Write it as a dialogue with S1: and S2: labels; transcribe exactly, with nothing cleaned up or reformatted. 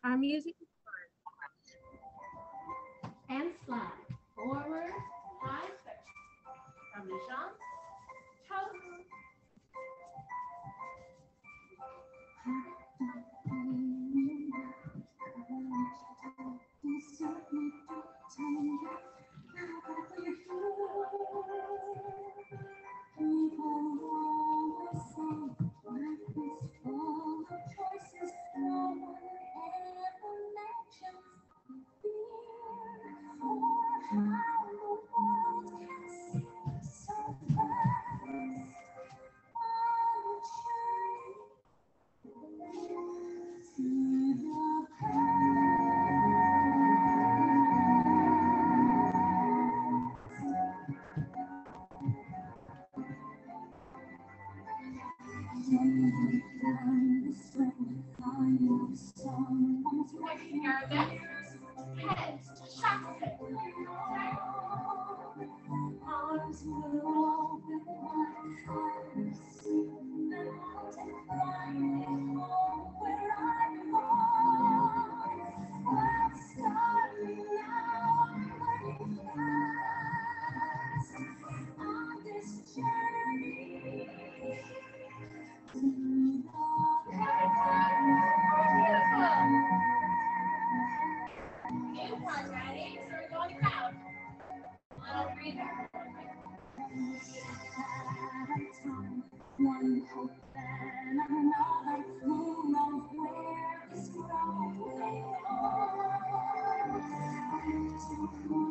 S1: Our music
S2: And slide forward, five steps. From the jump, toe. Taking our next head chakra. Arms will open wide, sleep and hold and find it home where I belong. Let's start now, running fast on this journey to the new part, ready? So we're going out. Little breather. One hope and another, who knows where this road will go? To